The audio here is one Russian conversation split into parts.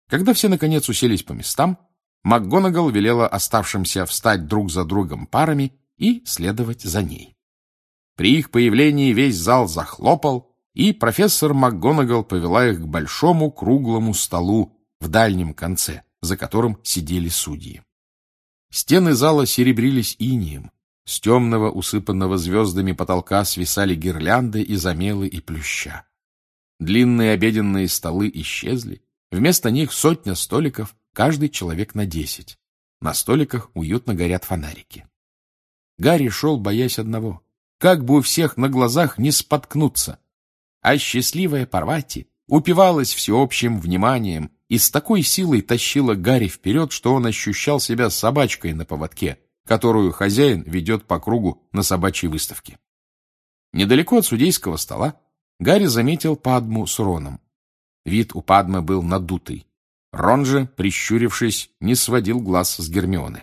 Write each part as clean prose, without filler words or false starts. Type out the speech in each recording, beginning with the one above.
Когда все, наконец, уселись по местам, МакГонагал велела оставшимся встать друг за другом парами и следовать за ней. При их появлении весь зал захлопал, и профессор МакГонагал повела их к большому круглому столу в дальнем конце, за которым сидели судьи. Стены зала серебрились инеем, с темного, усыпанного звездами потолка свисали гирлянды из омелы и плюща. Длинные обеденные столы исчезли, вместо них сотня столиков, каждый человек на 10. На столиках уютно горят фонарики. Гарри шел, боясь одного, как бы у всех на глазах не споткнуться. А счастливая Парвати упивалась всеобщим вниманием и с такой силой тащила Гарри вперед, что он ощущал себя собачкой на поводке, которую хозяин ведет по кругу на собачьей выставке. Недалеко от судейского стола Гарри заметил Падму с Роном. Вид у Падмы был надутый. Рон же, прищурившись, не сводил глаз с Гермионы.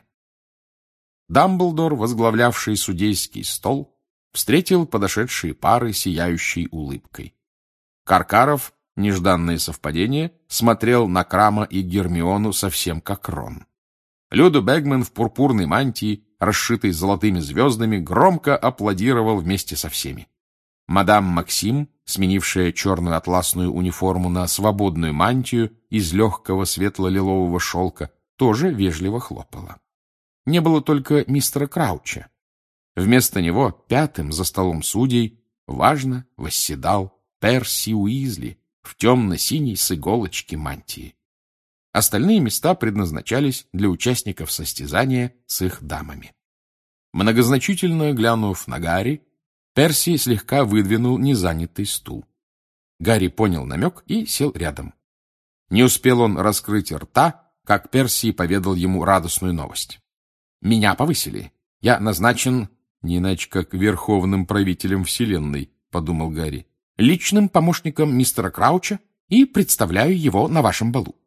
Дамблдор, возглавлявший судейский стол, встретил подошедшие пары сияющей улыбкой. Каркаров, нежданное совпадение, смотрел на Крама и Гермиону совсем как Рон. Люду Бэгман в пурпурной мантии, расшитой золотыми звездами, громко аплодировал вместе со всеми. Мадам Максим, сменившая черную атласную униформу на свободную мантию из легкого светло-лилового шелка, тоже вежливо хлопала. Не было только мистера Крауча. Вместо него пятым за столом судей важно восседал Перси Уизли в темно-синей с иголочки мантии. Остальные места предназначались для участников состязания с их дамами. Многозначительно глянув на Гарри, Перси слегка выдвинул незанятый стул. Гарри понял намек и сел рядом. Не успел он раскрыть рта, как Перси поведал ему радостную новость. «Меня повысили. Я назначен, не иначе как верховным правителем вселенной», — подумал Гарри, «личным помощником мистера Крауча и представляю его на вашем балу».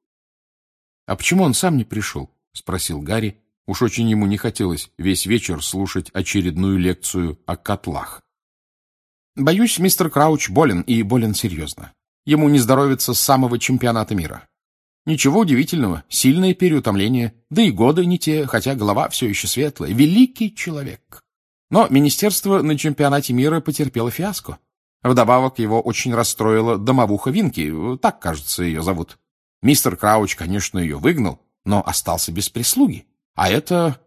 «А почему он сам не пришел?» — спросил Гарри. Уж очень ему не хотелось весь вечер слушать очередную лекцию о котлах. «Боюсь, мистер Крауч болен, и болен серьезно. Ему не здоровится с самого чемпионата мира. Ничего удивительного, сильное переутомление, да и годы не те, хотя голова все еще светлая. Великий человек. Но министерство на чемпионате мира потерпело фиаско. Вдобавок его очень расстроила домовуха Винки, так, кажется, ее зовут. Мистер Крауч, конечно, ее выгнал, но остался без прислуги. А это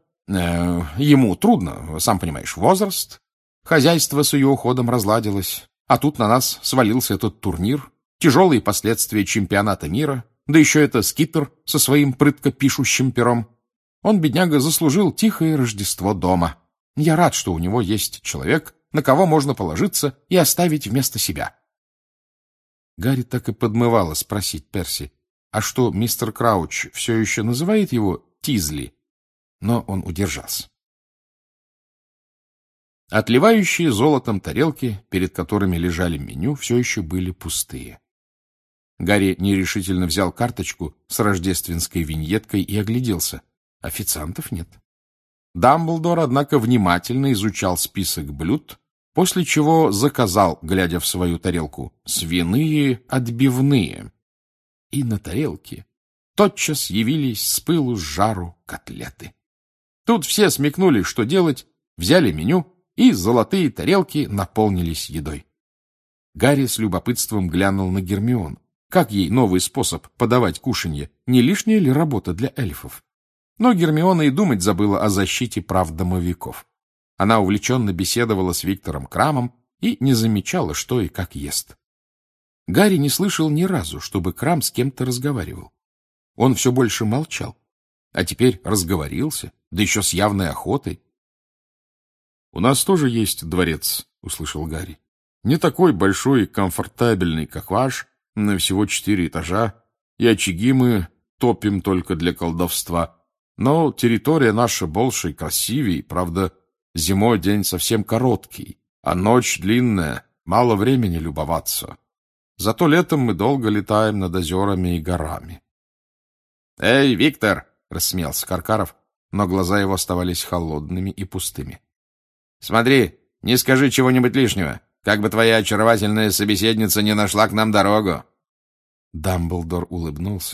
ему трудно, сам понимаешь, возраст. Хозяйство с ее уходом разладилось, а тут на нас свалился этот турнир, тяжелые последствия чемпионата мира, да еще это Скиттер со своим прытко пишущим пером. Он, бедняга, заслужил тихое Рождество дома. Я рад, что у него есть человек, на кого можно положиться и оставить вместо себя». Гарри так и подмывало спросить Перси, а что, мистер Крауч все еще называет его Тизли? Но он удержался. Отливающие золотом тарелки, перед которыми лежали меню, все еще были пустые. Гарри нерешительно взял карточку с рождественской виньеткой и огляделся. Официантов нет. Дамблдор, однако, внимательно изучал список блюд, после чего заказал, глядя в свою тарелку, свиные отбивные. И на тарелке тотчас явились с пылу с жару котлеты. Тут все смекнули, что делать, взяли меню, и золотые тарелки наполнились едой. Гарри с любопытством глянул на Гермиону. Как ей новый способ подавать кушанье? Не лишняя ли работа для эльфов? Но Гермиона и думать забыла о защите прав домовиков. Она увлеченно беседовала с Виктором Крамом и не замечала, что и как ест. Гарри не слышал ни разу, чтобы Крам с кем-то разговаривал. Он все больше молчал, а теперь разговорился, да еще с явной охотой. — У нас тоже есть дворец, — услышал Гарри. — Не такой большой и комфортабельный, как ваш, но всего 4 этажа, и очаги мы топим только для колдовства. Но территория наша больше и красивее, правда, зимой день совсем короткий, а ночь длинная, мало времени любоваться. Зато летом мы долго летаем над озерами и горами. — Эй, Виктор! — рассмеялся Каркаров, но глаза его оставались холодными и пустыми. — Смотри, не скажи чего-нибудь лишнего, как бы твоя очаровательная собеседница не нашла к нам дорогу. Дамблдор улыбнулся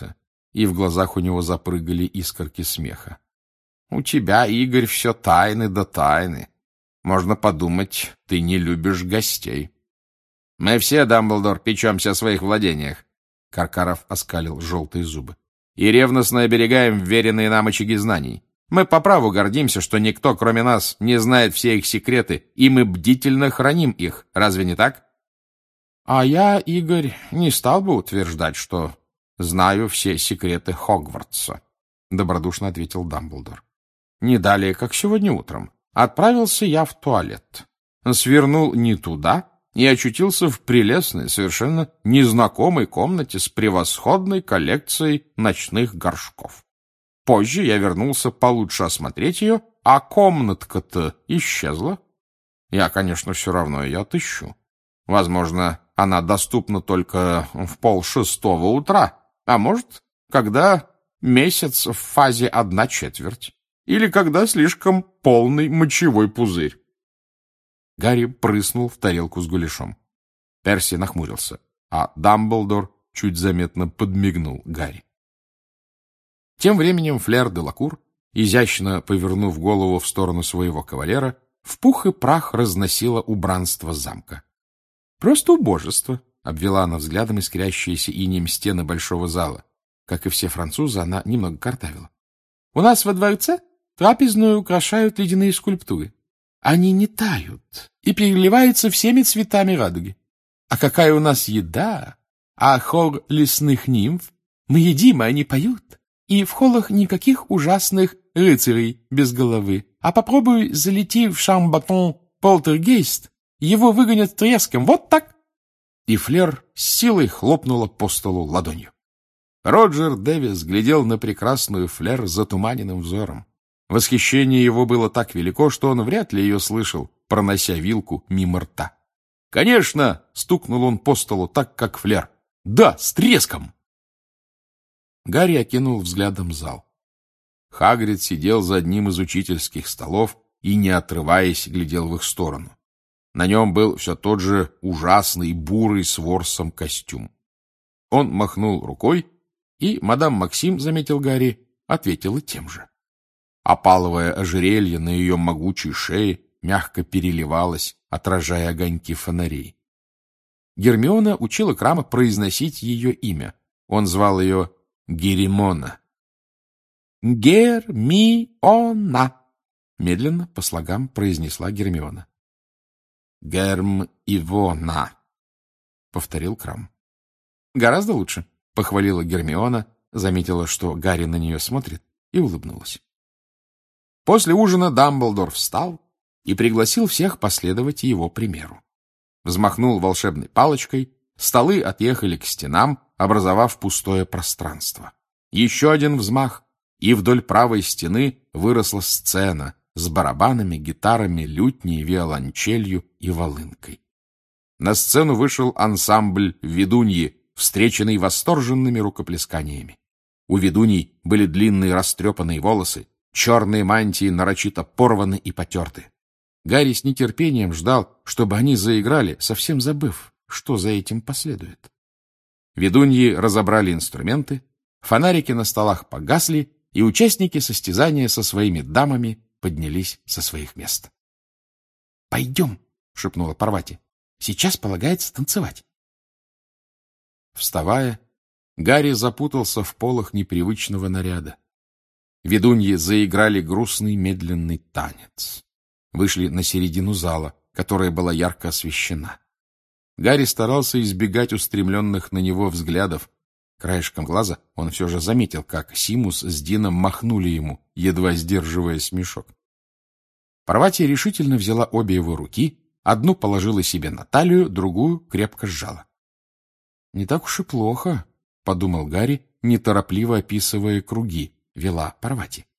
и в глазах у него запрыгали искорки смеха. — У тебя, Игорь, все тайны да тайны. Можно подумать, ты не любишь гостей. — Мы все, Дамблдор, печемся о своих владениях, — Каркаров оскалил желтые зубы, — и ревностно оберегаем вверенные нам очаги знаний. Мы по праву гордимся, что никто, кроме нас, не знает все их секреты, и мы бдительно храним их. Разве не так? — А я, Игорь, не стал бы утверждать, что знаю все секреты Хогвартса, — добродушно ответил Дамблдор. — Не далее, как сегодня утром, отправился я в туалет, свернул не туда и очутился в прелестной, совершенно незнакомой комнате с превосходной коллекцией ночных горшков. Позже я вернулся получше осмотреть ее, а комнатка-то исчезла. Я, конечно, все равно ее отыщу. Возможно, она доступна только в 5:30 утра, а может, когда месяц в фазе 1/4, или когда слишком полный мочевой пузырь. Гарри прыснул в тарелку с гуляшом. Перси нахмурился, а Дамблдор чуть заметно подмигнул Гарри. Тем временем Флер де Лакур, изящно повернув голову в сторону своего кавалера, в пух и прах разносила убранство замка. — Просто убожество, — обвела она взглядом искрящиеся инеем стены большого зала. Как и все французы, она немного картавила. — У нас во дворце трапезную украшают ледяные скульптуры. Они не тают и переливаются всеми цветами радуги. А какая у нас еда! А хор лесных нимф! Мы едим, а они поют. И в холлах никаких ужасных рыцарей без головы. А попробуй залети в Шамбатон полтергейст, его выгонят треском. Вот так!» И Флер с силой хлопнула по столу ладонью. Роджер Дэвис глядел на прекрасную Флер затуманенным взором. Восхищение его было так велико, что он вряд ли ее слышал, пронося вилку мимо рта. «Конечно!» — стукнул он по столу так, как Флер. «Да, с треском!» Гарри окинул взглядом зал. Хагрид сидел за одним из учительских столов и, не отрываясь, глядел в их сторону. На нем был все тот же ужасный бурый с ворсом костюм. Он махнул рукой, и мадам Максим, заметил Гарри, ответила тем же. Опаловое ожерелье на ее могучей шее мягко переливалось, отражая огоньки фонарей. Гермиона учила Крама произносить ее имя. Он звал ее Геримона. «Гермиона», — медленно по слогам произнесла Гермиона. «Герм-Ивона», — повторил Крам. «Гораздо лучше», — похвалила Гермиона, заметила, что Гарри на нее смотрит, и улыбнулась. После ужина Дамблдор встал и пригласил всех последовать его примеру. Взмахнул волшебной палочкой, столы отъехали к стенам, образовав пустое пространство. Еще один взмах, и вдоль правой стены выросла сцена с барабанами, гитарами, лютней, виолончелью и волынкой. На сцену вышел ансамбль ведуньи, встреченный восторженными рукоплесканиями. У ведуней были длинные растрепанные волосы, черные мантии нарочито порваны и потерты. Гарри с нетерпением ждал, чтобы они заиграли, совсем забыв, что за этим последует. Ведуньи разобрали инструменты, фонарики на столах погасли, и участники состязания со своими дамами поднялись со своих мест. — Пойдем, — шепнула Парвати. — Сейчас полагается танцевать. Вставая, Гарри запутался в полах непривычного наряда. Ведуньи заиграли грустный медленный танец. Вышли на середину зала, которая была ярко освещена. Гарри старался избегать устремленных на него взглядов. Краешком глаза он все же заметил, как Симус с Дином махнули ему, едва сдерживая смешок. Парвати решительно взяла обе его руки, одну положила себе на талию, другую крепко сжала. — Не так уж и плохо, — подумал Гарри, неторопливо описывая круги, вела Парвати.